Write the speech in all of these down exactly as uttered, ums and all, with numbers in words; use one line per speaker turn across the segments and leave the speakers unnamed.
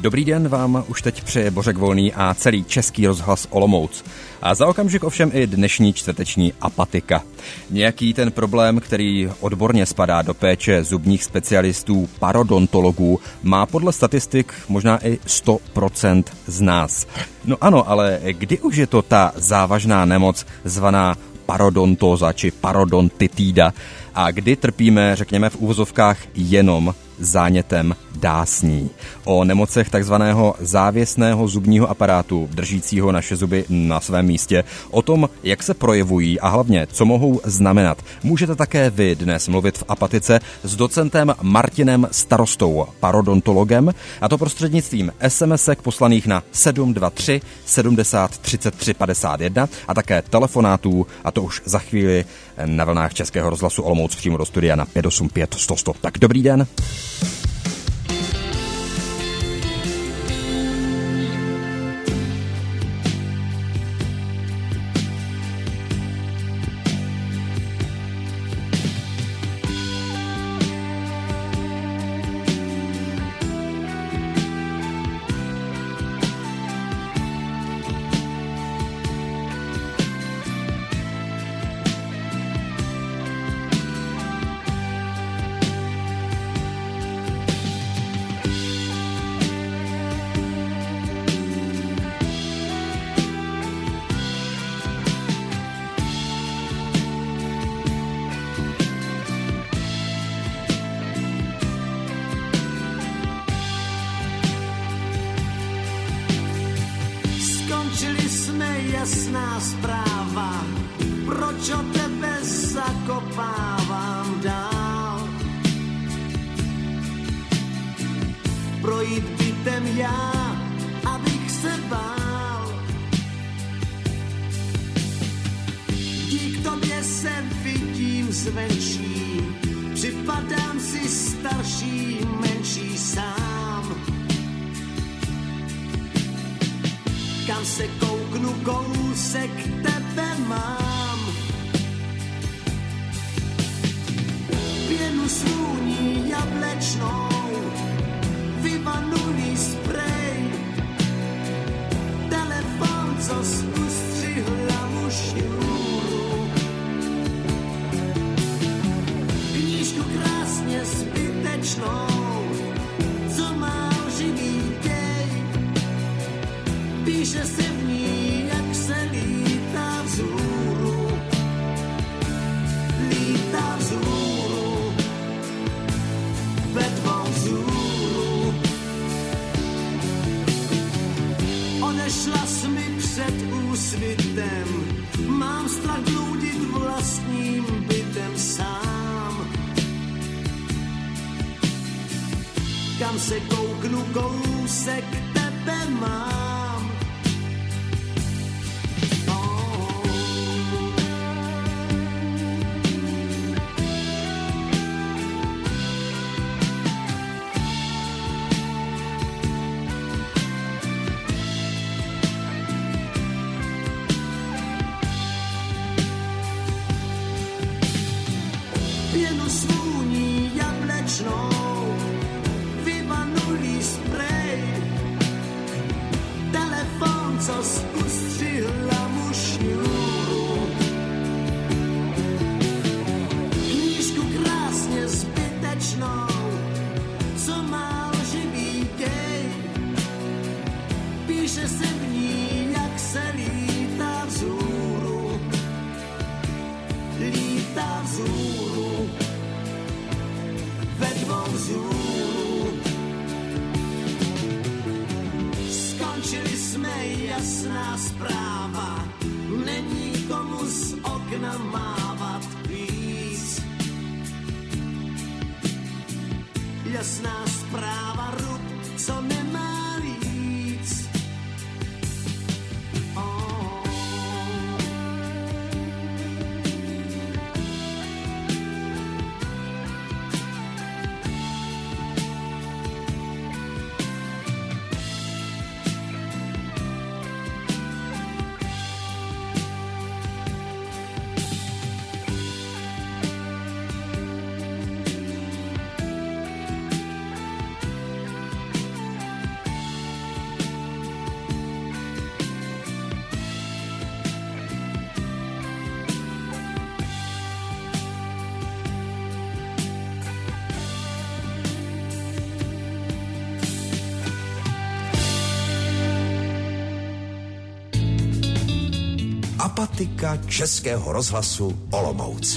Dobrý den vám už teď přeje Bořek Volný a celý Český rozhlas Olomouc. A za okamžik ovšem i dnešní čtvrteční apatika. Nějaký ten problém, který odborně spadá do péče zubních specialistů, parodontologů, má podle statistik možná i sto procent z nás. No ano, ale kdy už je to ta závažná nemoc zvaná parodontóza či parodontitída a kdy trpíme, řekněme v úvozovkách, jenom zánětem dásní. O nemocech takzvaného závěsného zubního aparátu, držícího naše zuby na svém místě, o tom, jak se projevují a hlavně, co mohou znamenat, můžete také vy dnes mluvit v apatice s docentem Martinem Starostou, parodontologem, a to prostřednictvím SMSek poslaných na sedm dva tři sedmdesát třicet tři padesát jedna a také telefonátů, a to už za chvíli na vlnách Českého rozhlasu Olomouc přímo do studia na pět osm pět sto sto. Tak dobrý den.
Skončili jsme, jasná zpráva, proč o tebe zakopávám dál. Projít bytem já, abych se bál. Dík tobě se vidím zvenčí, připadám si starší, menší sám. Kam se kouknu, kousek tebe mám. Pěnu svůní jablečnou, vyvanulý sprej, telefon, co ustřihla mu šňůru, knížku krásně zbytečnou, co má živý děj. Píše se v ní, jak se lítá vzhůru, lítá vzhůru, ve tvou vzhůru. Odešla jsi mi před úsvitem, mám strach bludit vlastním bytem sám. Kam se kouknu, kousek tebe mám. Pěnu svůní jablečnou, vyvanulý sprej, telefon, co ustřihla mu šňůru, knížku krásně zbytečnou, co má živý děj. Píše se v ní, jak se lítá vzhůru, lítá vzhůru, ve dvou vzhůru. Skončili jsme, jasná zpráva, není komu z okna mávat víc. Jasná zpráva, rub, co nemá líc. Oh.
Apatika Českého rozhlasu Olomouc.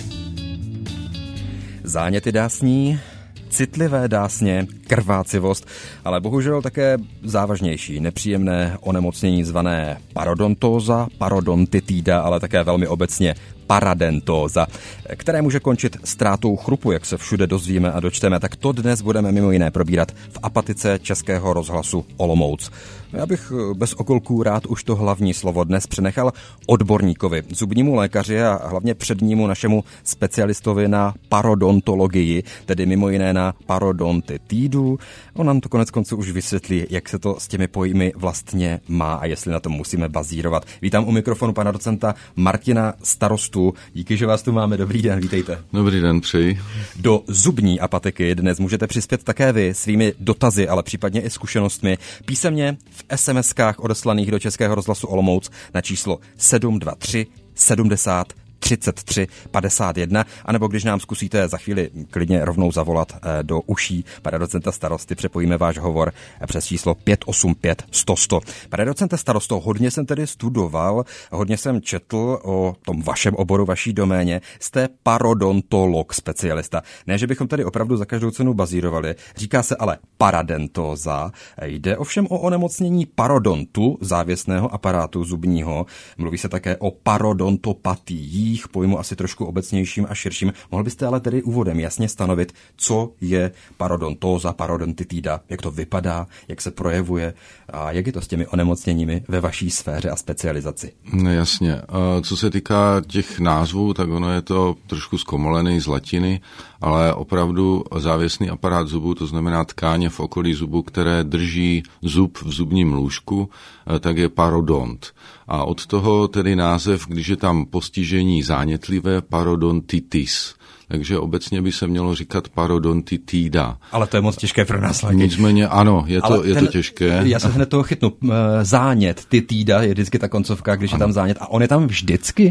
Záněty dásní, citlivé dásně, krvácivost, ale bohužel také závažnější, nepříjemné onemocnění zvané parodontóza, parodontitída, ale také velmi obecně paradentóza, které může končit ztrátou chrupu, jak se všude dozvíme a dočteme. Tak to dnes budeme mimo jiné probírat v Apatice Českého rozhlasu Olomouc. Já bych bez okolků rád už to hlavní slovo dnes přenechal odborníkovi, zubnímu lékaři a hlavně přednímu našemu specialistovi na parodontologii, tedy mimo jiné na parodontitídu. On nám to konec konců už vysvětlí, jak se to s těmi pojmy vlastně má a jestli na tom musíme bazírovat. Vítám u mikrofonu pana docenta Martina Starostu. Díky, že vás tu máme. Dobrý den, vítejte.
Dobrý den, přeji.
Do zubní apatiky dnes můžete přispět také vy svými dotazy, ale případně i zkušenostmi písemně v es em eskách odeslaných do Českého rozhlasu Olomouc na číslo sedm dva tři sedmdesát třicet tři padesát jedna, anebo když nám zkusíte za chvíli klidně rovnou zavolat do uší pana docenta starosty, přepojíme váš hovor přes číslo pět osm pět sto sto. Pane docente starosto, hodně jsem tedy studoval, hodně jsem četl o tom vašem oboru, vaší doméně. Jste parodontolog, specialista. Ne, že bychom tady opravdu za každou cenu bazírovali. Říká se ale paradentóza. Jde ovšem o onemocnění parodontu, závěsného aparátu zubního. Mluví se také o parodontopatiích, pojmu asi trošku obecnějším a širším. Mohl byste ale tedy úvodem jasně stanovit, co je parodontóza, parodontitída, jak to vypadá, jak se projevuje a jak je to s těmi onemocněními ve vaší sféře a specializaci?
No jasně. Co se týká těch názvů, tak ono je to trošku zkomolený z latiny, ale opravdu závěsný aparát zubu, to znamená tkáně v okolí zubu, které drží zub v zubním lůžku, tak je parodont. A od toho tedy název, když je tam postižení zánětlivé, parodontitis. Takže obecně by se mělo říkat parodontitída.
Ale to je moc těžké pro nás lidi.
Nicméně ano, je to, je ten, to těžké.
Já se hned toho chytnu. Zánět, titída je vždycky ta koncovka, když ano. Je tam zánět. A on je tam vždycky?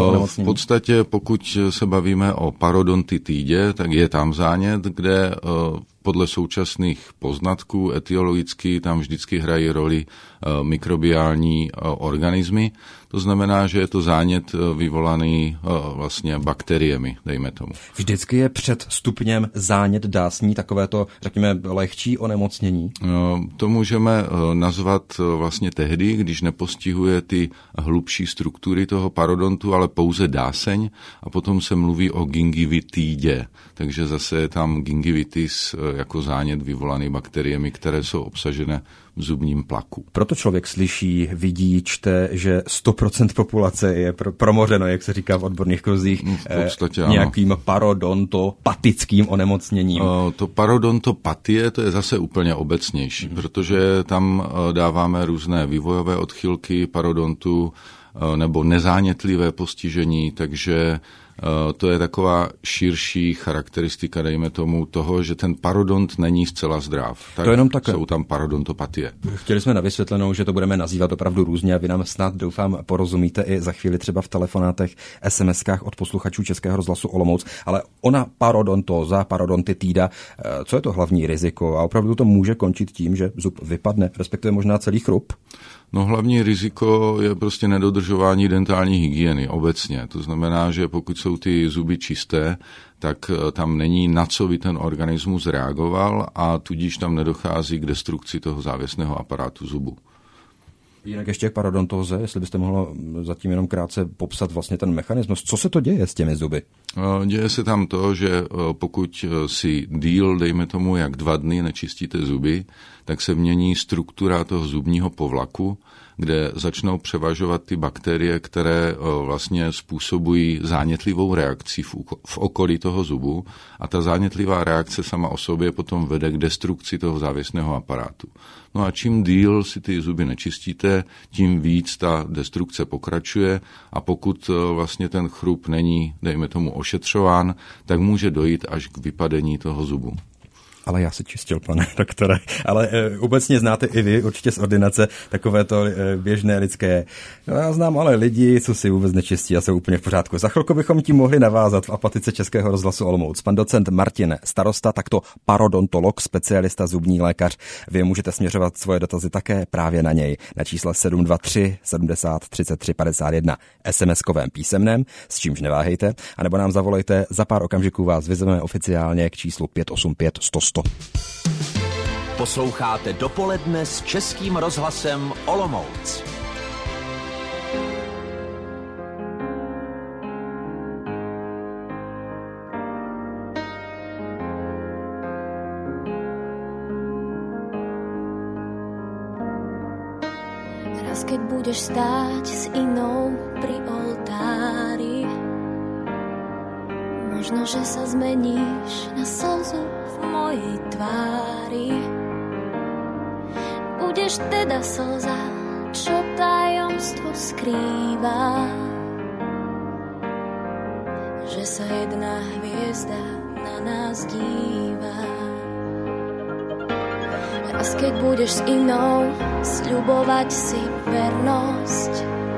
V podstatě, pokud se bavíme o parodontitídě, tak je tam zánět, kde podle současných poznatků etiologicky tam vždycky hrají roli mikrobiální organismy. To znamená, že je to zánět vyvolaný vlastně bakteriemi, dejme tomu.
Vždycky je před stupněm zánět dásní takovéto, řekněme, lehčí onemocnění?
To můžeme nazvat vlastně tehdy, když nepostihuje ty hlubší struktury toho parodontu, ale pouze dáseň a potom se mluví o gingivitídě. Takže zase je tam gingivitis jako zánět vyvolaný bakteriemi, které jsou obsažené v zubním plaku.
Proto člověk slyší, vidí, čte, že sto procent populace je pro, promořeno, jak se říká v odborných kruzích,
v podstatě,
eh, nějakým parodontopatickým onemocněním.
To parodontopatie, to je zase úplně obecnější, mm. protože tam dáváme různé vývojové odchylky parodontu nebo nezánětlivé postižení, takže to je taková širší charakteristika, dejme tomu, toho, že ten parodont není zcela zdrav. Tak
to jenom tak...
jsou tam parodontopatie.
Chtěli jsme na vysvětlenou, že to budeme nazývat opravdu různě a vy nám snad, doufám, porozumíte i za chvíli třeba v telefonátech, es em eskách od posluchačů Českého rozhlasu Olomouc, ale ona parodontóza, parodontitída, co je to hlavní riziko a opravdu to může končit tím, že zub vypadne, respektive možná celý chrup?
No hlavní riziko je prostě nedodržování dentální hygieny obecně. To znamená, že pokud jsou ty zuby čisté, tak tam není na co by ten organismus reagoval a tudíž tam nedochází k destrukci toho závěsného aparátu zubu.
Jinak ještě k parodontóze, jestli byste mohla zatím jenom krátce popsat vlastně ten mechanismus. Co se to děje s těmi zuby?
Děje se tam to, že pokud si díl, dejme tomu, jak dva dny nečistíte zuby, tak se mění struktura toho zubního povlaku, kde začnou převažovat ty bakterie, které vlastně způsobují zánětlivou reakci v okolí toho zubu a ta zánětlivá reakce sama o sobě potom vede k destrukci toho závěsného aparátu. No a čím díl si ty zuby nečistíte, tím víc ta destrukce pokračuje a pokud vlastně ten chrup není, dejme tomu, ošetřován, tak může dojít až k vypadení toho zubu.
Ale já si čistil, pane doktore. Ale e, obecně znáte i vy, určitě z ordinace, takové to e, běžné lidské. No, já znám ale lidi, co si vůbec nečistí a jsou úplně v pořádku. Za chvilku bychom tím mohli navázat v apatice Českého rozhlasu Olomouc. Pan docent Martin Starosta, takto parodontolog, specialista, zubní lékař. Vy můžete směřovat svoje dotazy také právě na něj. Na čísle sedm dva tři sedmdesát třicet tři padesát jedna es em eskovém písemném, s čímž neváhejte, anebo nám zavolejte, za pár okamžiků vás vyzveme oficiálně k číslu pět osm pět sto sto.
Posloucháte Dopoledne s Českým rozhlasem Olomouc.
Raz keď budeš stáť s inou pri oltári, možno, že sa zmeníš na slzu v mojej tvári. Budeš teda slza, čo tajomstvo skrýva, že sa jedna hviezda na nás díva. Raz keď budeš s inou sľubovať si vernosť,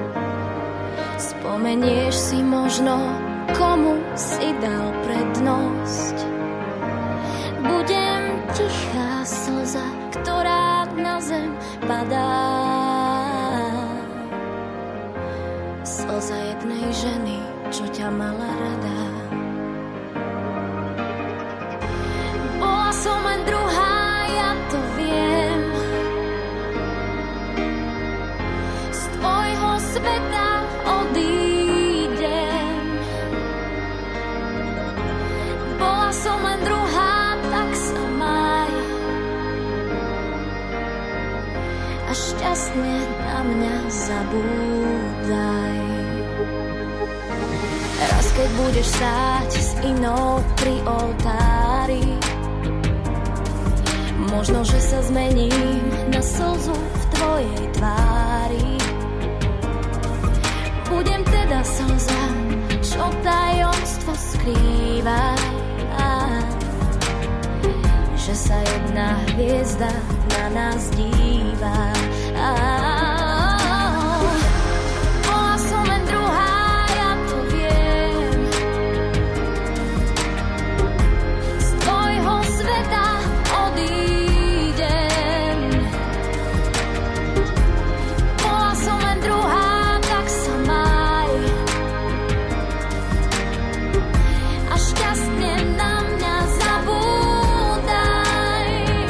spomenieš si možno, komu si dal prednosť. Budem tichá slza, ktorá na zem padá. Slza jednej ženy, čo ťa mala rada. Bola som len druhá, ja to viem. Z tvojho sveta odídem. Bola som len druhá, tak sa maj a šťastne na mňa zabúdaj. Raz keď budeš stáť s inou pri oltári, možno, že sa zmením na slzu v tvojej tvári. Budem teda slza, čo tajomstvo skrýva, že sa jedna hviezda na nás díva. Bola som len druhá, ja to viem. Z tvojho sveta odídem. Bola som len druhá, tak sa maj a šťastne na mňa zabúdaj.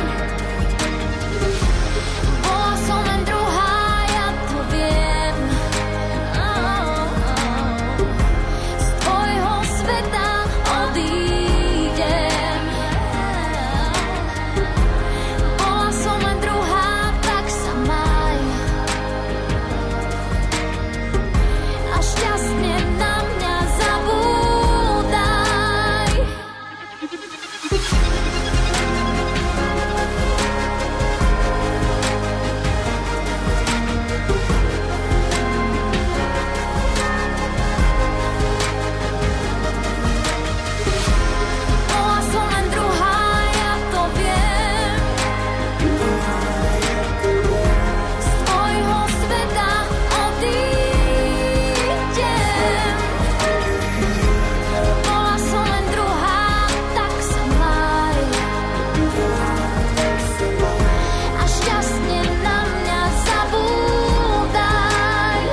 Bola som len druhá, ja to viem. Z tvojho sveta odídem. Bola som len druhá, tak sa maj a šťastne na mňa zabúdaj. Bola som len druhá, ja to viem. Z tvojho sveta odídem. Bola som len druhá, tak sa maj a šťastne na mňa zabúdaj.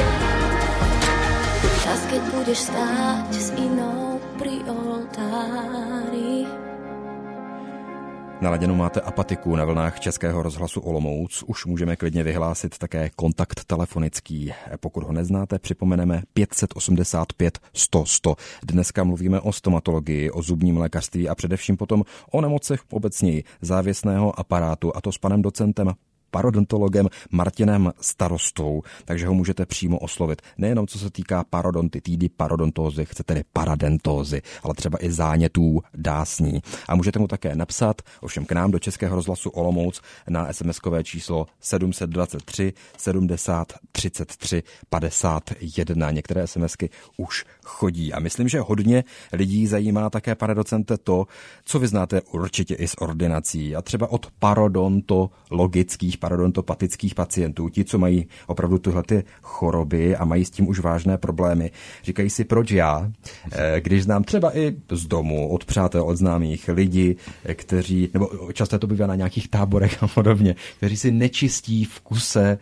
Čas, keď budeš stáť s inou pri oltári.
Naladěnou máte apatiku na vlnách Českého rozhlasu Olomouc. Už můžeme klidně vyhlásit také kontakt telefonický. Pokud ho neznáte, připomeneme pět osmdesát pět sto sto. Dneska mluvíme o stomatologii, o zubním lékařství a především potom o nemocech obecněji závěsného aparátu, a to s panem docentem parodontologem Martinem Starostou, takže ho můžete přímo oslovit. Nejenom co se týká parodontitidy, parodontózy, chcete-li paradentózy, ale třeba i zánětů dásní. A můžete mu také napsat, ovšem k nám do Českého rozhlasu Olomouc na es em eskové číslo sedm set dvacet tři sedmdesát třicet tři padesát jedna. Některé SMSky už chodí a myslím, že hodně lidí zajímá také, pane docente, to, co vy znáte určitě i z ordinací a třeba od parodontologických, parodontopatických pacientů, ti, co mají opravdu tyhle ty choroby a mají s tím už vážné problémy. Říkají si, proč já, když znám třeba i z domu, od přátel, od známých lidí, kteří, nebo často to bývá na nějakých táborech a podobně, kteří si nečistí v kuse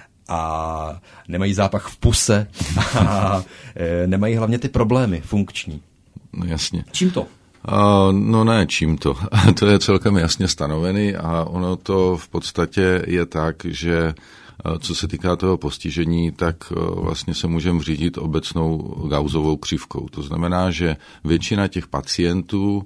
a nemají zápach v puse a nemají hlavně ty problémy funkční.
No jasně.
Čím to?
Uh, no ne, čím to. To je celkem jasně stanovený a ono to v podstatě je tak, že co se týká toho postižení, tak vlastně se můžeme řídit obecnou Gaussovou křivkou. To znamená, že většina těch pacientů,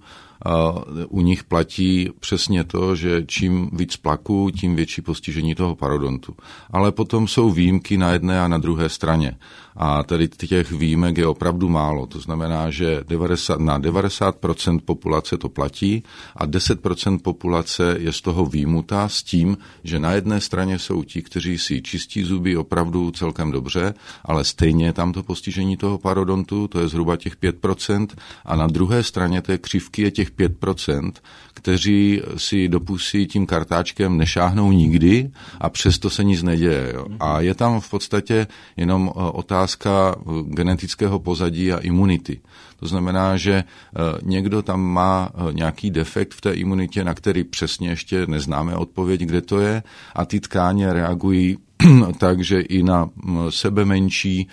u nich platí přesně to, že čím víc plaku, tím větší postižení toho parodontu. Ale potom jsou výjimky na jedné a na druhé straně. A tady těch výjimek je opravdu málo. To znamená, že devadesát, na devadesát procent populace to platí a deset procent populace je z toho výjimutá s tím, že na jedné straně jsou ti, kteří si čistí zuby opravdu celkem dobře, ale stejně je tam to postižení toho parodontu, to je zhruba těch pět procent, a na druhé straně té křivky je těch pět procent, kteří si do pusy tím kartáčkem nešáhnou nikdy a přesto se nic neděje. Jo. A je tam v podstatě jenom otázka genetického pozadí a imunity. To znamená, že někdo tam má nějaký defekt v té imunitě, na který přesně ještě neznáme odpověď, kde to je, a ty tkáně reagují tak, že i na sebe menší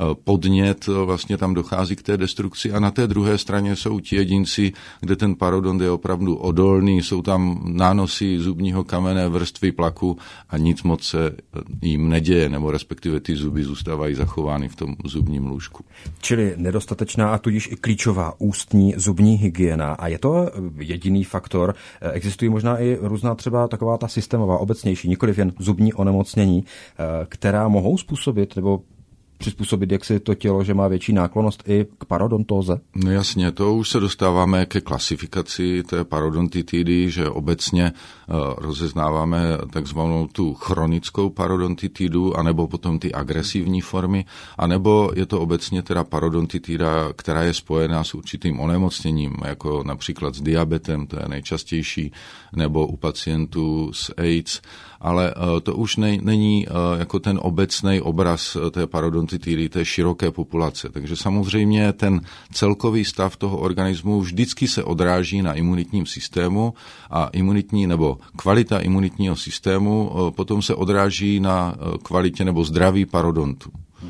podnět vlastně tam dochází k té destrukci a na té druhé straně jsou ti jedinci, kde ten parodont je opravdu odolný, jsou tam nánosy zubního kamene, vrstvy plaku a nic moc se jim neděje, nebo respektive ty zuby zůstávají zachovány v tom zubním lůžku.
Čili nedostatečná a tudíž i klíčová ústní zubní hygiena. A je to jediný faktor? Existují možná i různá třeba taková ta systémová, obecnější, nikoliv jen zubní onemocnění, která mohou způsobit nebo přizpůsobit, jak si to tělo, že má větší náklonnost i k parodontóze?
No jasně, to už se dostáváme ke klasifikaci té parodontitidy, že obecně uh, rozeznáváme takzvanou tu chronickou parodontitidu, anebo potom ty agresivní formy, anebo je to obecně teda parodontitida, která je spojená s určitým onemocněním, jako například s diabetem, to je nejčastější, nebo u pacientů s AIDS, ale uh, to už ne, není uh, jako ten obecný obraz uh, té parodontitidy, té široké populace. Takže samozřejmě ten celkový stav toho organismu vždycky se odráží na imunitním systému a imunitní nebo kvalita imunitního systému uh, potom se odráží na uh, kvalitě nebo zdraví parodontu.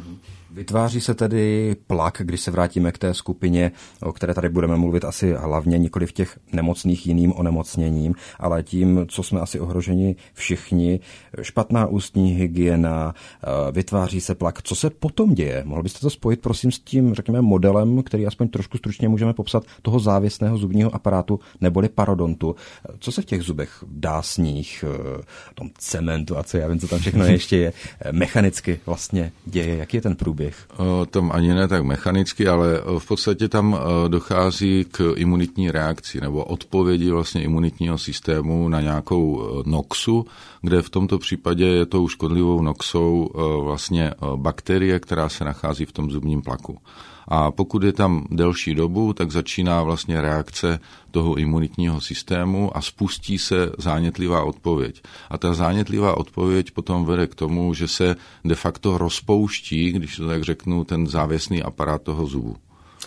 Vytváří se tedy plak, když se vrátíme k té skupině, o které tady budeme mluvit asi hlavně nikoli v těch nemocných jiným onemocněním, ale tím, co jsme asi ohroženi všichni, špatná ústní hygiena, vytváří se plak. Co se potom děje? Mohl byste to spojit, prosím, s tím, řekněme, modelem, který aspoň trošku stručně můžeme popsat, toho závěsného zubního aparátu neboli parodontu. Co se v těch zubech dásních, tom cementu a co já vím, co tam všechno ještě je, mechanicky vlastně děje? Jaký je ten průběh?
Tam ani ne tak mechanicky, ale v podstatě tam dochází k imunitní reakci nebo odpovědi vlastně imunitního systému na nějakou noxu, kde v tomto případě je tou škodlivou noxou vlastně bakterie, která se nachází v tom zubním plaku. A pokud je tam delší dobu, tak začíná vlastně reakce toho imunitního systému a spustí se zánětlivá odpověď. A ta zánětlivá odpověď potom vede k tomu, že se de facto rozpouští, když to tak řeknu, ten závěsný aparát toho zubu.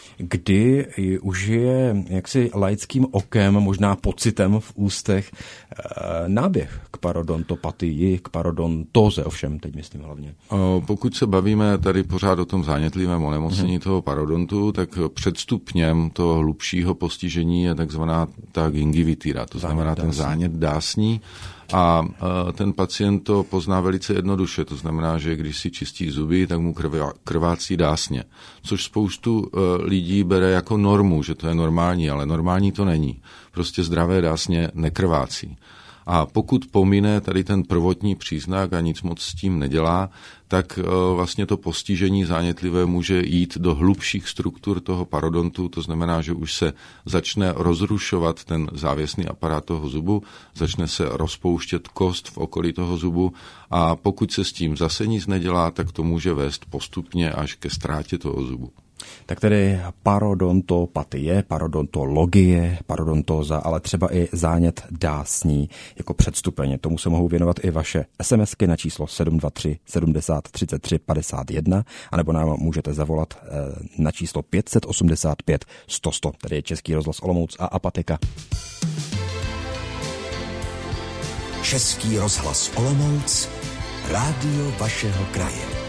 Kdy už je jaksi laickým okem, možná pocitem v ústech náběh k parodontopatii, k parodontóze, ovšem, teď myslím hlavně.
Pokud se bavíme tady pořád o tom zánětlivém onemocnění hmm. toho parodontu, tak předstupněm toho hlubšího postižení je takzvaná ta gingivitida, to zánět znamená dásní. Ten zánět dásní. A ten pacient to pozná velice jednoduše, to znamená, že když si čistí zuby, tak mu krvácí dásně, což spoustu lidí bere jako normu, že to je normální, ale normální to není. Prostě zdravé dásně nekrvácí. A pokud pomine tady ten prvotní příznak a nic moc s tím nedělá, tak vlastně to postižení zánětlivé může jít do hlubších struktur toho parodontu, to znamená, že už se začne rozrušovat ten závěsný aparát toho zubu, začne se rozpouštět kost v okolí toho zubu a pokud se s tím zase nic nedělá, tak to může vést postupně až ke ztrátě toho zubu.
Tak tedy parodontopatie, parodontologie, parodontóza, ale třeba i zánět dásní jako předstupeň. Tomu se mohou věnovat i vaše SMSky na číslo sedm dva tři sedmdesát třicet tři padesát jedna, anebo nám můžete zavolat na číslo pět set osmdesát pět sto sto, tady je Český rozhlas Olomouc a Apatika.
Český rozhlas Olomouc, rádio vašeho kraje.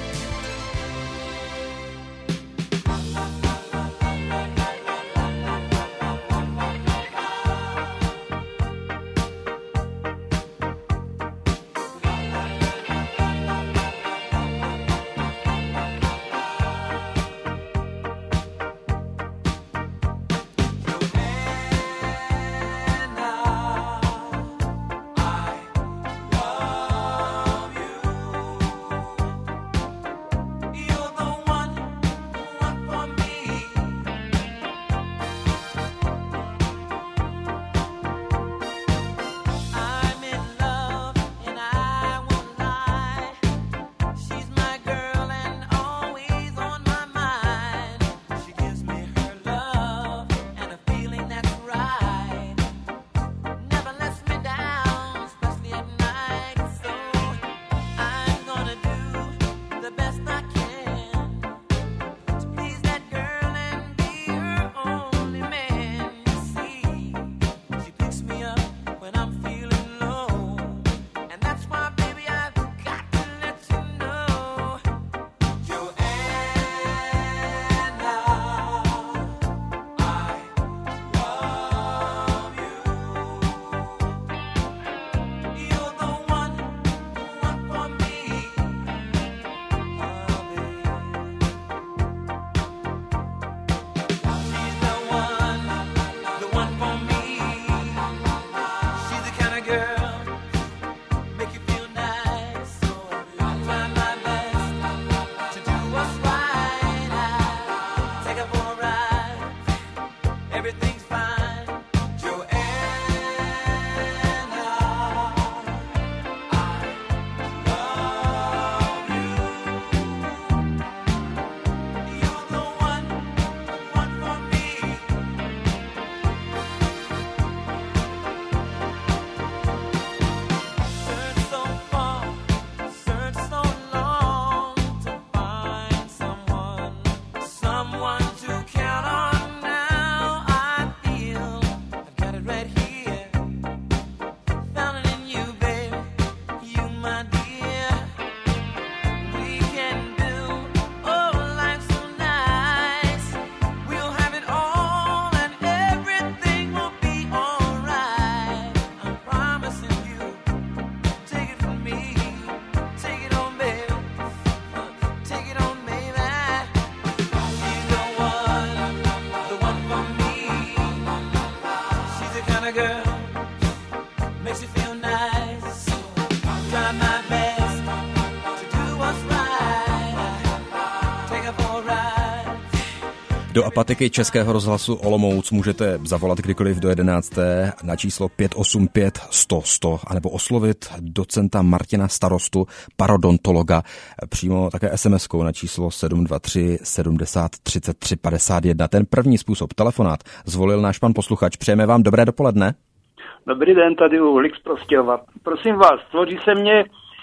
Do Apatiky Českého rozhlasu Olomouc můžete zavolat kdykoliv do jedenácté na číslo pět osm pět sto sto anebo oslovit docenta Martina Starostu, parodontologa, přímo také es em eskou na číslo sedm dva tři sedmdesát třicet tři padesát jedna. Ten první způsob, telefonát, zvolil náš pan posluchač. Přejeme vám dobré dopoledne.
Dobrý den, tady Uhlik z Prostějova. Prosím vás, tvoří se mně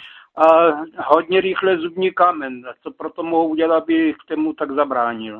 a hodně rychle zubní kámen. Co proto mohu udělat, aby k tomu tak zabránil?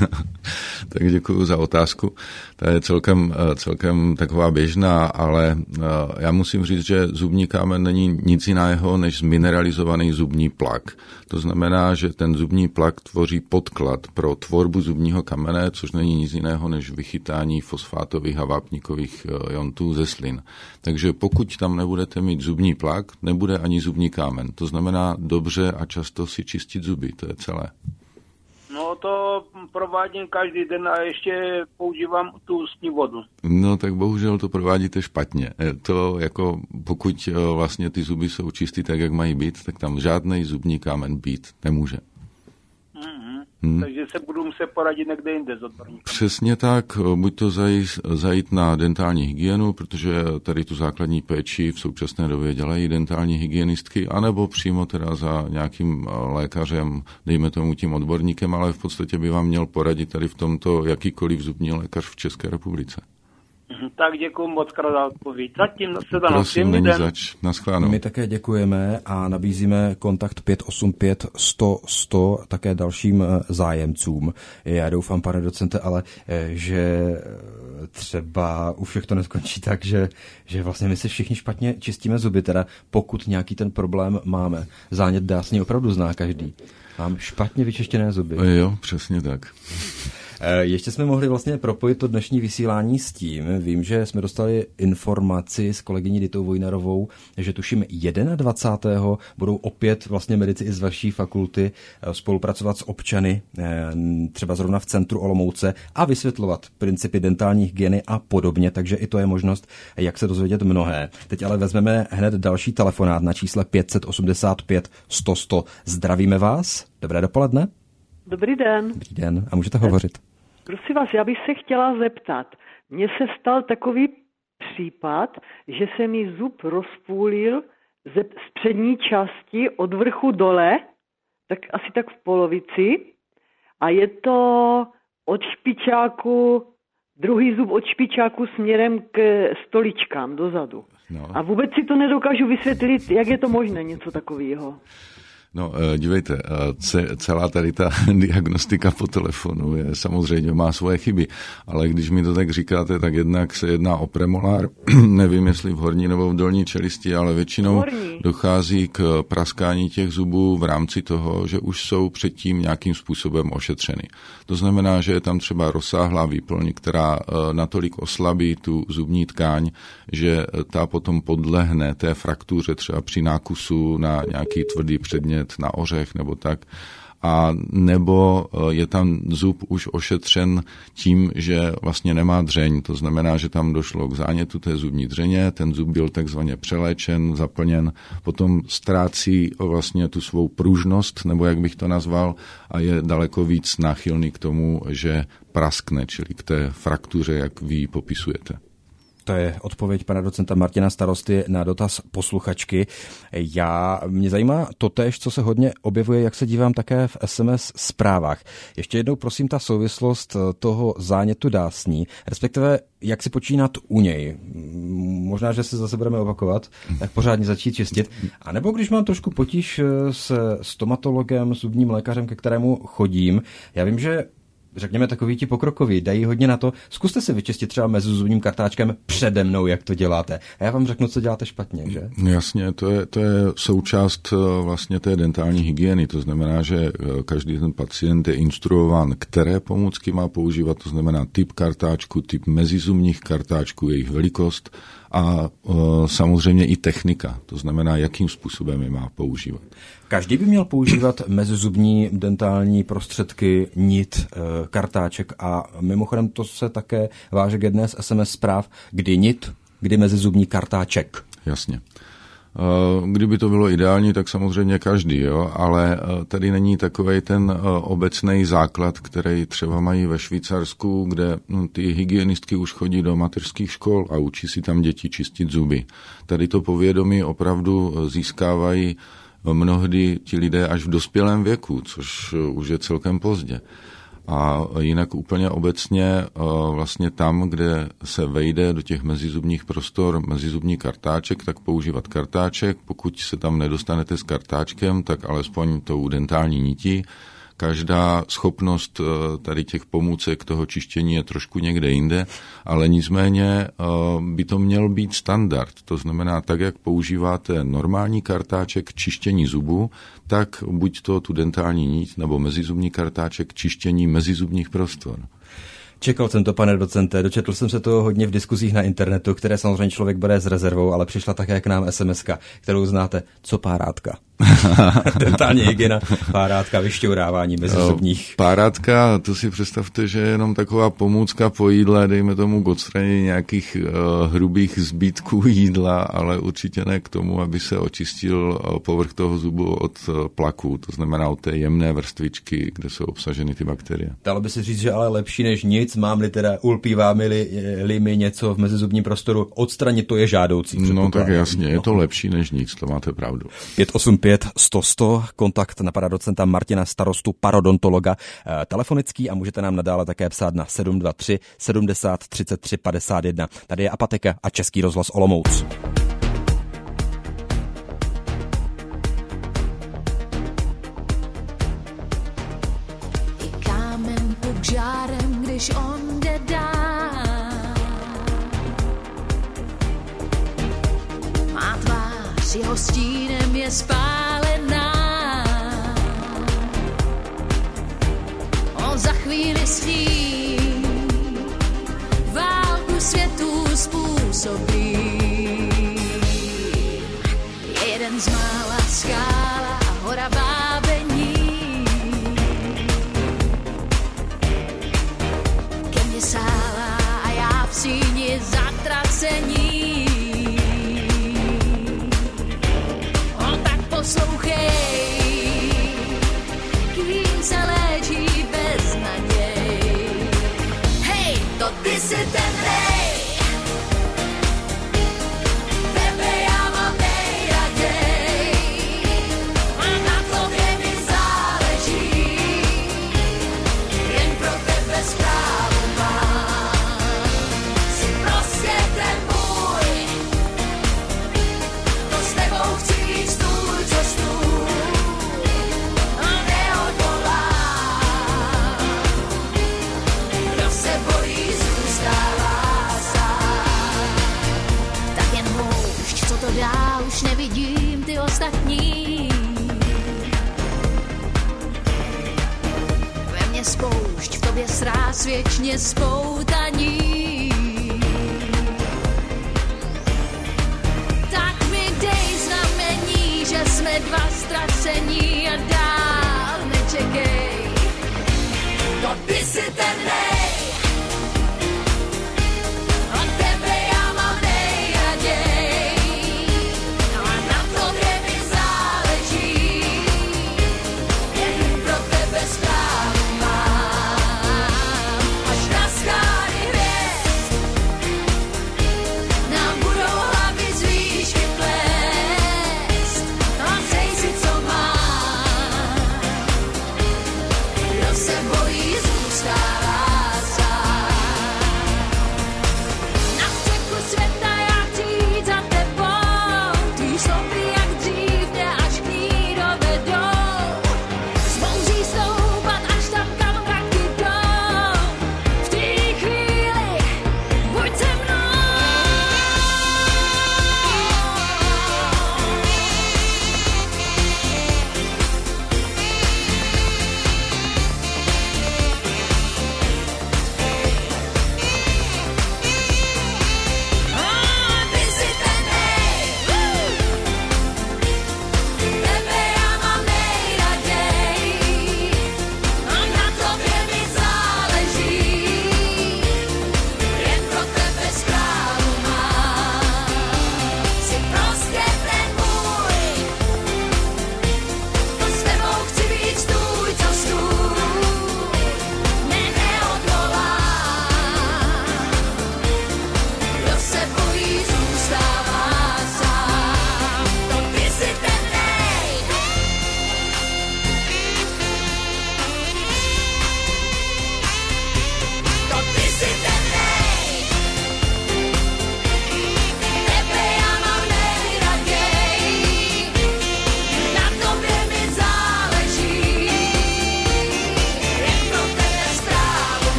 Tak děkuji za otázku. Ta je celkem, celkem taková běžná, ale já musím říct, že zubní kámen není nic jiného než zmineralizovaný zubní plak. To znamená, že ten zubní plak tvoří podklad pro tvorbu zubního kamene, což není nic jiného než vychytání fosfátových a vápníkových iontů ze slin. Takže pokud tam nebudete mít zubní plak, nebude ani zubní kámen. To znamená dobře a často si čistit zuby, to je celé.
No, toto provádím každý den a ještě používám tu ústní vodu.
No tak bohužel to provádíte špatně. To jako pokud vlastně ty zuby jsou čistý tak, jak mají být, tak tam žádný zubní kámen být nemůže.
Mm-hmm.
Hmm.
Takže se budu muset poradit někde jinde s odborníkem.
Přesně tak, buď to zajít, zajít na dentální hygienu, protože tady tu základní péči v současné době dělají dentální hygienistky, anebo přímo teda za nějakým lékařem, dejme tomu tím odborníkem, ale v podstatě by vám měl poradit tady v tomto jakýkoliv zubní lékař v České republice.
Tak děkuji moc krát za odpověď. Zatím se dá.
Prosím, není zač. Naschledanou.
My také děkujeme a nabízíme kontakt pět osm pět sto sto také dalším zájemcům. Já doufám, pane docente, ale že třeba u všech to neskončí tak, že, že vlastně my si všichni špatně čistíme zuby, teda pokud nějaký ten problém máme. Zánět dásní opravdu zná každý. Mám špatně vyčištěné zuby.
Jo, přesně tak.
Ještě jsme mohli vlastně propojit to dnešní vysílání s tím. Vím, že jsme dostali informaci s kolegyní Ditou Vojnarovou, že tuším dvacátého prvního budou opět vlastně medici i z vaší fakulty spolupracovat s občany, třeba zrovna v centru Olomouce, a vysvětlovat principy dentální hygieny a podobně, takže i to je možnost, jak se dozvědět mnohé. Teď ale vezmeme hned další telefonát na čísle pět osm pět sto sto. Zdravíme vás, dobré dopoledne.
Dobrý den.
Dobrý den a můžete hovořit.
Prosím vás, já bych se chtěla zeptat. Mně se stal takový případ, že se mi zub rozpůlil ze, z přední části od vrchu dole, tak asi tak v polovici, a je to od špičáku, druhý zub od špičáku směrem k stoličkám dozadu. No. A vůbec si to nedokážu vysvětlit, jak je to možné, něco takového.
No, dívejte, celá tady ta diagnostika po telefonu je, samozřejmě má svoje chyby, ale když mi to tak říkáte, tak jednak se jedná o premolár, nevím, jestli v horní nebo v dolní čelisti, ale většinou horní. Dochází k praskání těch zubů v rámci toho, že už jsou předtím nějakým způsobem ošetřeny. To znamená, že je tam třeba rozsáhlá výplň, která natolik oslabí tu zubní tkáň, že ta potom podlehne té fraktuře třeba při nákusu na nějaký tvrdý předmět, na ořech nebo tak, a nebo je tam zub už ošetřen tím, že vlastně nemá dřeň, to znamená, že tam došlo k zánětu té zubní dřeně, ten zub byl takzvaně přeléčen, zaplněn, potom ztrácí vlastně tu svou pružnost, nebo jak bych to nazval, a je daleko víc náchylný k tomu, že praskne, čili k té fraktuře, jak vy ji popisujete.
To je odpověď pana docenta Martina Starosty na dotaz posluchačky. Já, mě zajímá totéž, co se hodně objevuje, jak se dívám také v es em es zprávách. Ještě jednou prosím ta souvislost toho zánětu dásní, respektive jak si počínat u něj. Možná, že se zase budeme opakovat, tak pořádně začít čistit. A nebo když mám trošku potíž s stomatologem, zubním lékařem, ke kterému chodím, já vím, že řekněme takový ti pokrokoví, dají hodně na to, zkuste si vyčistit třeba mezi zubním kartáčkem přede mnou, jak to děláte. A já vám řeknu, co děláte špatně, že?
Jasně, to je, to je součást vlastně té dentální hygieny, to znamená, že každý ten pacient je instruován, které pomůcky má používat, to znamená typ kartáčku, typ mezizubních kartáčků, jejich velikost a o, samozřejmě i technika, to znamená, jakým způsobem je má používat.
Každý by měl používat mezizubní dentální prostředky, nit, kartáček, a mimochodem to se také váže k jedné z es em es zpráv, kdy nit, kdy mezizubní kartáček.
Jasně. Kdyby to bylo ideální, tak samozřejmě každý, jo? Ale tady není takovej ten obecný základ, který třeba mají ve Švýcarsku, kde no, ty hygienistky už chodí do mateřských škol a učí si tam děti čistit zuby. Tady to povědomí opravdu získávají mnohdy ti lidé až v dospělém věku, což už je celkem pozdě. A jinak úplně obecně vlastně tam, kde se vejde do těch mezizubních prostor mezizubní kartáček, tak používat kartáček. Pokud se tam nedostanete s kartáčkem, tak alespoň tou dentální nití. Každá schopnost tady těch pomůcek toho čištění je trošku někde jinde, ale nicméně by to měl být standard. To znamená, tak, jak používáte normální kartáček k čištění zubu, tak buď to tu dentální nit nebo mezizubní kartáček k čištění mezizubních prostor.
Čekal jsem to, pane docente, dočetl jsem se to hodně v diskuzích na internetu, které samozřejmě člověk bere s rezervou, ale přišla také k nám es em eska, kterou znáte. Co párátka? Dentální hygiena, párátka, vyšťourávání mezizubních.
Párátka, to si představte, že je jenom taková pomůcka po jídle, dejme tomu k odstranění nějakých uh, hrubých zbytků jídla, ale určitě ne k tomu, aby se očistil uh, povrch toho zubu od uh, plaku, to znamená od té jemné vrstvičky, kde jsou obsaženy ty bakterie.
Dalo by se říct, že ale lepší než nic, mám-li teda, ulpívá-li mi něco v mezizubním prostoru, odstranit to je žádoucí.
No tak jasně, je to lepší než nic, to máte pravdu.
pět osm pět sto sto, kontakt na pana docenta Martina Starostu, parodontologa, eh, telefonický, a můžete nám nadále také psát na sedm dva tři sedmdesát třicet tři padesát jedna. Tady je Apatika a Český rozhlas Olomouc.
I kámen pod žárem, když on jde dál. Má tvář jeho stínem je spálená. On za chvíli sní válku světů způsobí. Je jeden z mála skála a hora vábení. Ke mně sála a já v síni zatracení. On tak poslouchej, kým se léčí beznaděj. Hej, to ty jsi ten rej, tebe já mám nejraděj. A na tobě mi záleží, jen pro tebe správu mám. Jsi prostě ten můj, to s tebou chci jít stůl co stůl. A neodvolám, kdo se bojí, zůstává sám. Tak jen houšť, co to dá, už nevidím ty ostatní. Ve mně spoušť, v tobě sráz věčně spoutaní. Tak mi dej znamení, že jsme dva ztracení a dál nečekej. To ty jsi ten nej, od tebe já mám nejraděj. No a na tobě mi záleží, jen pro tebe správu mám. Až na skály hvězd nám budou hlavy z výšky plést. A sej si, co mám, kdo se bojí, zůstává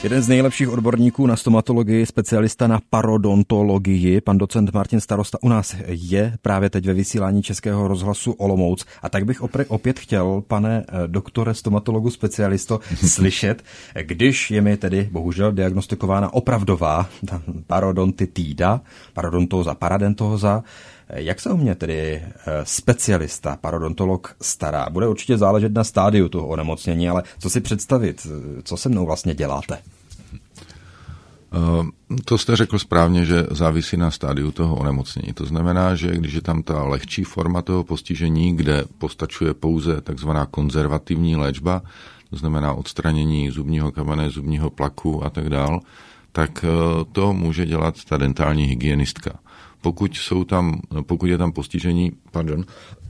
Jeden z nejlepších odborníků na stomatologii, specialista na parodontologii, pan docent Martin Starosta u nás je právě teď ve vysílání Českého rozhlasu Olomouc. A tak bych opět chtěl, pane doktore stomatologu specialisto, slyšet, když je mi tedy bohužel diagnostikována opravdová parodontitída, parodontóza, paradentóza, jak se o mě tedy specialista, parodontolog stará? Bude určitě záležet na stádiu toho onemocnění, ale co si představit, co se mnou vlastně děláte?
To jste řekl správně, že závisí na stádiu toho onemocnění. To znamená, že když je tam ta lehčí forma toho postižení, kde postačuje pouze takzvaná konzervativní léčba, to znamená odstranění zubního kamene, zubního plaku a tak dál, tak to může dělat ta dentální hygienistka. Pokud jsou tam, pokud je tam postižení, pardon,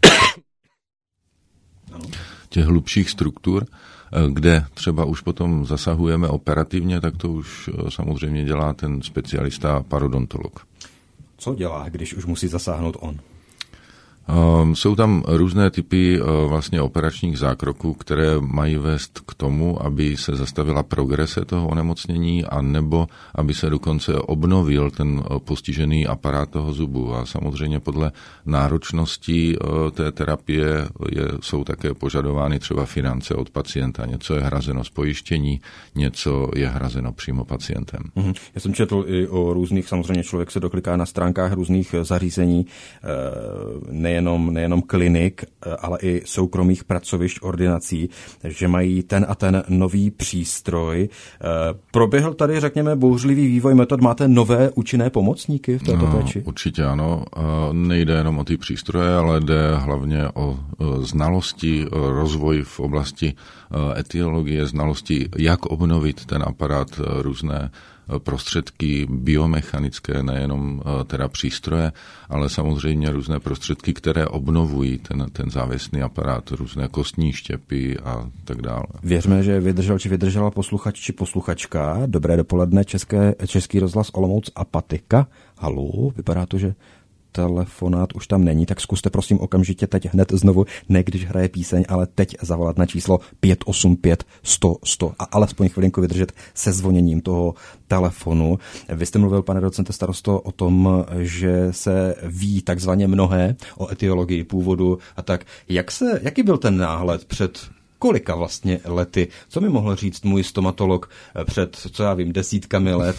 těch hlubších struktur, kde třeba už potom zasahujeme operativně, tak to už samozřejmě dělá ten specialista parodontolog.
Co dělá, když už musí zasáhnout on?
Jsou tam různé typy vlastně operačních zákroků, které mají vést k tomu, aby se zastavila progrese toho onemocnění a nebo aby se dokonce obnovil ten postižený aparát toho zubu. A samozřejmě podle náročnosti té terapie je, jsou také požadovány třeba finance od pacienta. Něco je hrazeno z pojištění, něco je hrazeno přímo pacientem.
Mm-hmm. Já jsem četl i o různých, samozřejmě člověk se dokliká na stránkách různých zařízení, nejen Nejenom, nejenom klinik, ale i soukromých pracovišť, ordinací, že mají ten a ten nový přístroj. Proběhl tady, řekněme, bouřlivý vývoj metod. Máte nové účinné pomocníky v této
no,
péči?
Určitě ano. Nejde jenom o ty přístroje, ale jde hlavně o znalosti, rozvoj v oblasti etiologie, znalosti, jak obnovit ten aparát, různé prostředky biomechanické, nejenom teda přístroje, ale samozřejmě různé prostředky, které obnovují ten, ten závěsný aparát, různé kostní štěpy a tak dále.
Věřme, že vydržel či vydržela posluchač či posluchačka. Dobré dopoledne, České, Český rozhlas Olomouc Apatika. Haló, vypadá to, že telefonát už tam není, tak zkuste prosím okamžitě teď hned znovu, ne když hraje píseň, ale teď zavolat na číslo pět osm pět sto sto a alespoň chvilinku vydržet se zvoněním toho telefonu. Vy jste mluvil, pane docente starosto, o tom, že se ví takzvaně mnohé o etiologii původu a tak. Jak se, jaký byl ten náhled před kolika vlastně lety? Co mi mohl říct můj stomatolog před, co já vím, desítkami let?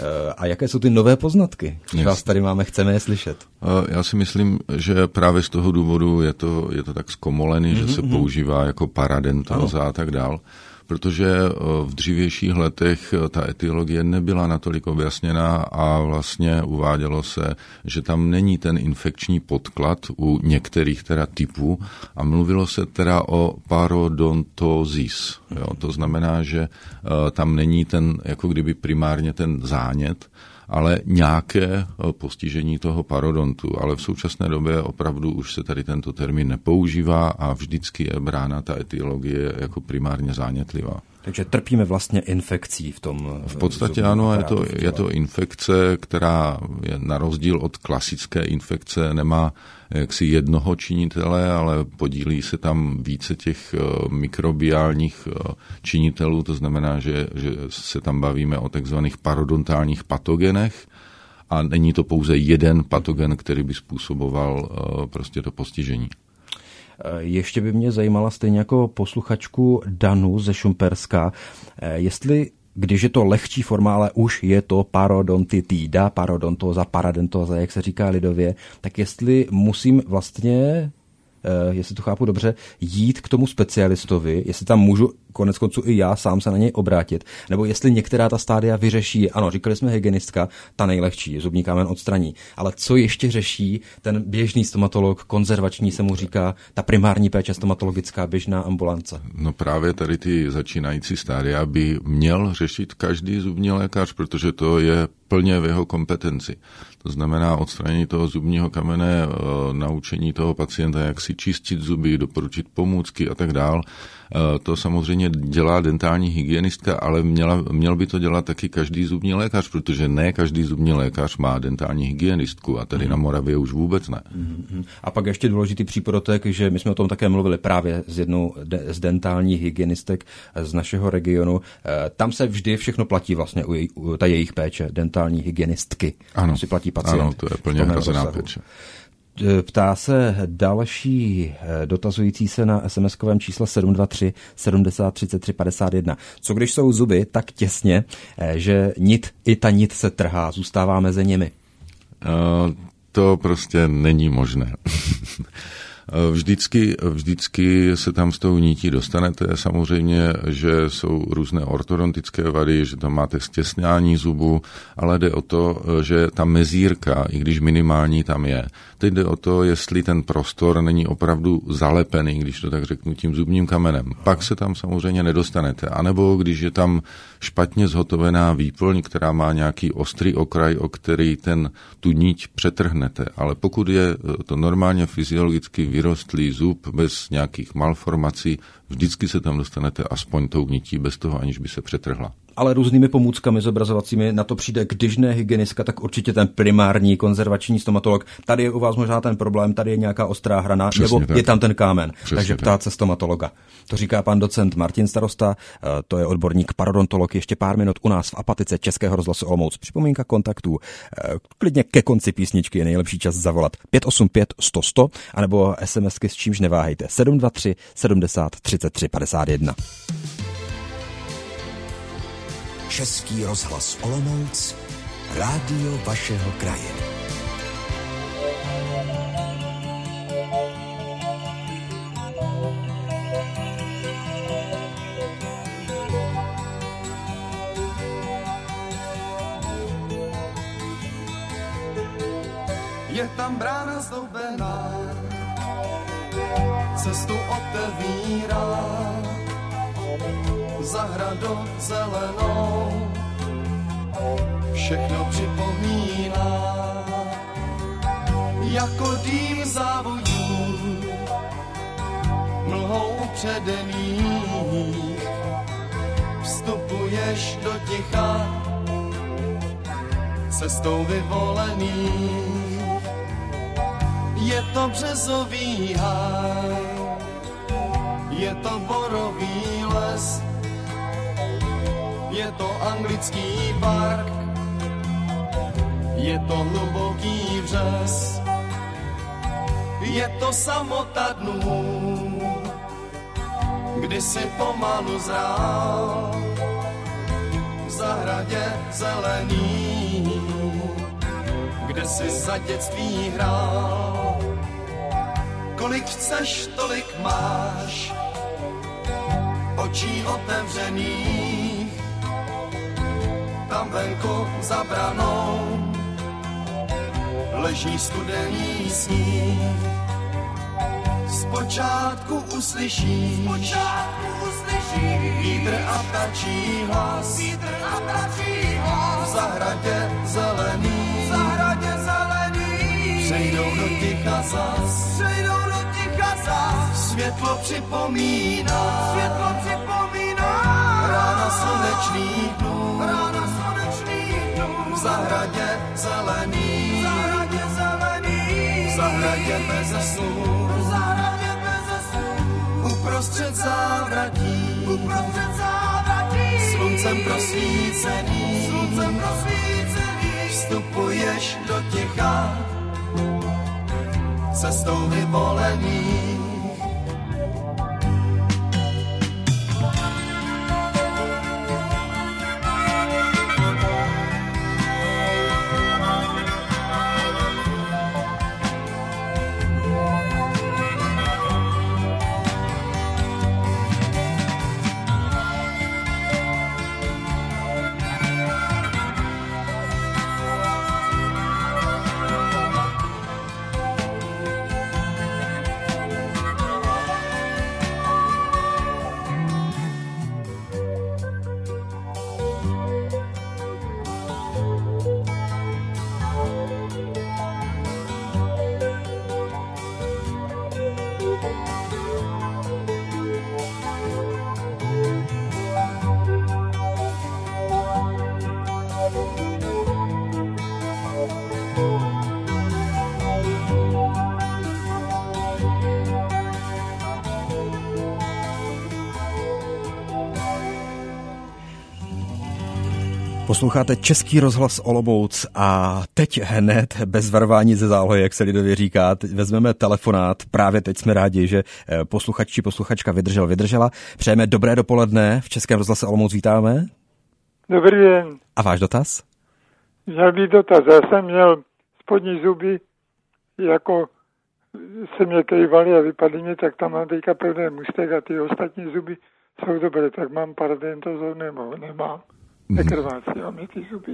A jaké jsou ty nové poznatky? Yes. Vás tady máme, chceme je slyšet.
Já si myslím, že právě z toho důvodu je to, je to tak zkomolený, mm-hmm. že se používá jako paradentóza a tak dál. Protože v dřívějších letech ta etiologie nebyla natolik objasněná a vlastně uvádělo se, že tam není ten infekční podklad u některých teda typů a mluvilo se teda o parodontózis. Jo, to znamená, že tam není ten, jako kdyby primárně ten zánět, ale nějaké postižení toho parodontu. Ale v současné době opravdu už se tady tento termín nepoužívá a vždycky je brána ta etiologie jako primárně zánětlivá.
Takže trpíme vlastně infekcí v tom.
V podstatě ano, je to, je to infekce, která je na rozdíl od klasické infekce, nemá jaksi jednoho činitele, ale podílí se tam více těch mikrobiálních činitelů, to znamená, že, že se tam bavíme o takzvaných parodontálních patogenech a není to pouze jeden patogen, který by způsoboval prostě to postižení.
Ještě by mě zajímala stejně jako posluchačku Danu ze Šumperska, jestli, když je to lehčí forma, ale už je to parodontitída, parodontóza, paradentóza, jak se říká lidově, tak jestli musím vlastně, jestli to chápu dobře, jít k tomu specialistovi, jestli tam můžu konec konců i já sám se na něj obrátit, nebo jestli některá ta stádia vyřeší, ano, říkali jsme hygienistka, ta nejlehčí, zubní kámen odstraní, ale co ještě řeší ten běžný stomatolog, konzervační se mu říká, ta primární péče stomatologická, běžná ambulance?
No právě tady ty začínající stádia by měl řešit každý zubní lékař, protože to je plně v jeho kompetenci. To znamená odstranění toho zubního kamene, naučení toho pacienta, jak si čistit zuby, doporučit pomůcky a tak dál. To samozřejmě samozřejmě dělá dentální hygienistka, ale měla, měl by to dělat taky každý zubní lékař, protože ne každý zubní lékař má dentální hygienistku a tady mm. na Moravě už vůbec ne.
Mm-hmm. A pak ještě důležitý přípodotek, že my jsme o tom také mluvili právě s jednou de- z dentálních hygienistek z našeho regionu. Tam se vždy všechno platí vlastně u, jej, u ta jejich péče, dentální hygienistky.
Ano,
si platí pacient.
Ano, to je plně hrazená péče.
Ptá se další dotazující se na es em eskovém čísle sedm dva tři sedmdesát třicet tři padesát jedna. Co když jsou zuby tak těsně, že nit i ta nit se trhá, zůstává mezi nimi?
Uh, to prostě není možné. Vždycky, vždycky se tam s tou nití dostanete. Samozřejmě, že jsou různé ortodontické vady, že tam máte stěsňání zubu, ale jde o to, že ta mezírka, i když minimální, tam je. Teď jde o to, jestli ten prostor není opravdu zalepený, když to tak řeknu, tím zubním kamenem. Pak se tam samozřejmě nedostanete. A nebo když je tam špatně zhotovená výplň, která má nějaký ostrý okraj, o který ten tu niť přetrhnete. Ale pokud je to normálně fyziologicky vyrostlý zub bez nějakých malformací, vždycky se tam dostanete aspoň tou nití, bez toho, aniž by se přetrhla.
Ale různými pomůckami zobrazovacími na to přijde, když ne hygienistka, tak určitě ten primární konzervační stomatolog. Tady je u vás možná ten problém, tady je nějaká ostrá hrana, přesně nebo tak. Je tam ten kámen. Přesně takže ptát se stomatologa. To říká pan docent Martin Starosta, to je odborník parodontolog. Ještě pár minut u nás v Apatice Českého rozhlasu Olomouc. Připomínka kontaktů. Klidně ke konci písničky je nejlepší čas zavolat pět osm pět sto sto anebo SMSky s čímž neváhejte sedm dva tři sedmdesát třicet tři padesát jedna.
Český rozhlas Olomouc, rádio vašeho kraje.
Je tam brána zdoubená, cestu otevírá, zahradou zelenou, všechno připomíná, jako dým závojů, mlhou upředených, vstupuješ do ticha, cestou vyvolených. Je to březový háj, je to borový les, je to anglický park, je to hluboký vřes, je to samota dnů, kdy si pomalu zrál v zahradě zelený, kde si za dětství hrál. Kolik chceš, tolik máš, očí otevřených, tam venku za branou leží studený sníh. Zpočátku uslyšíš, Zpočátku uslyšíš vítr a ptačí hlas, vítr a ptačí hlas. V zahradě zelený, v zahradě zelený přejdou do ticha zas, přejdou do ticha zas. Světlo připomíná, světlo připomíná rána slunečných dnů, rána slunečných dnů. V zahradě zelený, v zahradě zelený, v zahradě beze slů, v zahradě beze slů. Uprostřed závratí, uprostřed závratí sluncem prosvícený, sluncem prosvícený vstupuješ do ticha, cestou vyvolený.
Posloucháte Český rozhlas Olomouc a teď hned bez varování ze zálohy, jak se lidově říká, vezmeme telefonát. Právě teď jsme rádi, že posluchač či posluchačka vydržel, vydržela. Přejeme dobré dopoledne, v Českém rozhlase Olomouc vítáme.
Dobrý den.
A váš dotaz?
Měl být dotaz. Já jsem měl spodní zuby, jako se mě kejvaly a vypadly mě, tak tam mám teďka pevný mustek a ty ostatní zuby jsou dobré, tak mám parodontozor nebo nemám. Nekrvácí, mám mě ty zuby.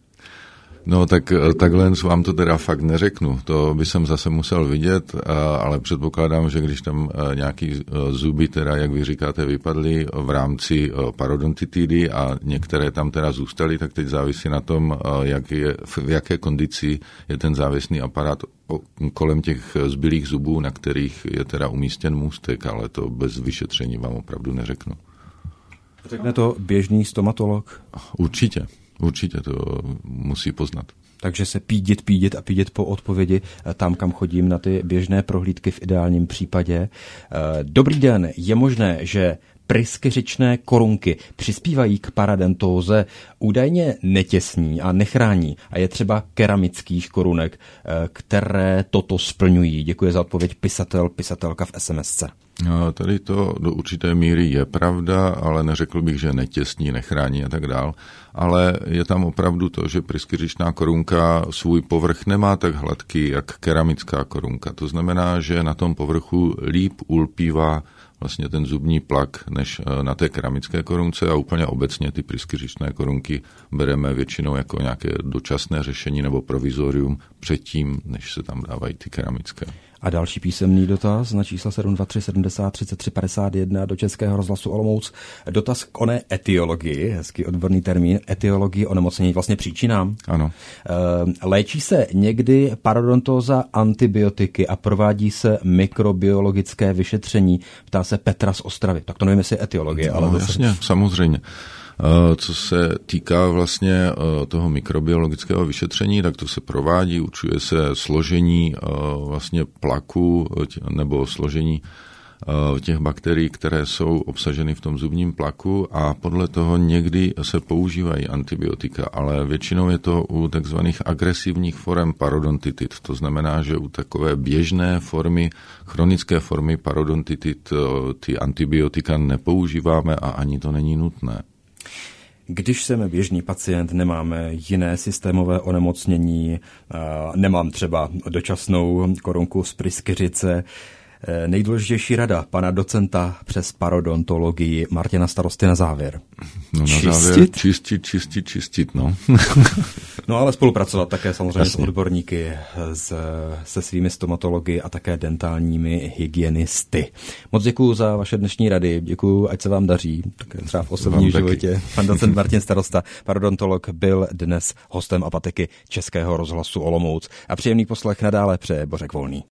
No tak takhle vám to teda fakt neřeknu, to by jsem zase musel vidět, ale předpokládám, že když tam nějaký zuby, teda jak vy říkáte, vypadly v rámci parodontitidy a některé tam teda zůstaly, tak teď závisí na tom, jak je, v jaké kondici je ten závěsný aparát kolem těch zbylých zubů, na kterých je teda umístěn můstek, ale to bez vyšetření vám opravdu neřeknu.
Řekne to běžný stomatolog?
Určitě. Určitě to musí poznat.
Takže se pídit, pídit a pídit po odpovědi tam, kam chodím na ty běžné prohlídky v ideálním případě. Dobrý den, je možné, že pryskyřičné korunky přispívají k paradontóze, údajně netěsní a nechrání a je třeba keramických korunek, které toto splňují. Děkuji za odpověď pisatel, pisatelka v SMSce.
No, tady to do určité míry je pravda, ale neřekl bych, že netěsní, nechrání a tak dál. Ale je tam opravdu to, že pryskyřičná korunka svůj povrch nemá tak hladký, jak keramická korunka. To znamená, že na tom povrchu líp ulpívá vlastně ten zubní plak, než na té keramické korunce a úplně obecně ty pryskyřičné korunky bereme většinou jako nějaké dočasné řešení nebo provizorium předtím, než se tam dávají ty keramické.
A další písemný dotaz na čísla sedm dva tři sedmdesát třicet tři padesát jedna do Českého rozhlasu Olomouc. Dotaz k oné etiologii, hezký odborný termín, etiologii onemocnění, vlastně příčinám.
Ano.
Léčí se někdy parodontóza antibiotiky a provádí se mikrobiologické vyšetření, ptá se Petra z Ostravy. Tak to nevím, jestli je etiologie,
no,
ale...
No, jasně, se... samozřejmě. Co se týká vlastně toho mikrobiologického vyšetření, tak to se provádí, určuje se složení vlastně plaku nebo složení těch bakterií, které jsou obsaženy v tom zubním plaku a podle toho někdy se používají antibiotika, ale většinou je to u takzvaných agresivních forem parodontitit. To znamená, že u takové běžné formy, chronické formy parodontitit ty antibiotika nepoužíváme a ani to není nutné.
Když jsem běžný pacient, nemáme jiné systémové onemocnění, nemám třeba dočasnou korunku z pryskyřice, nejdůležitější rada pana docenta přes parodontologii Martina Starosty na závěr.
No na čistit? závěr čistit, čistit, čistit, no.
No ale spolupracovat také samozřejmě Jasně. s odborníky, s, se svými stomatology a také dentálními hygienisty. Moc děkuju za vaše dnešní rady, děkuju, ať se vám daří, také třeba v osobním životě. Pan docent Martin Starosta, parodontolog, byl dnes hostem apatiky Českého rozhlasu Olomouc. A příjemný poslech nadále přeje Bořek Volný.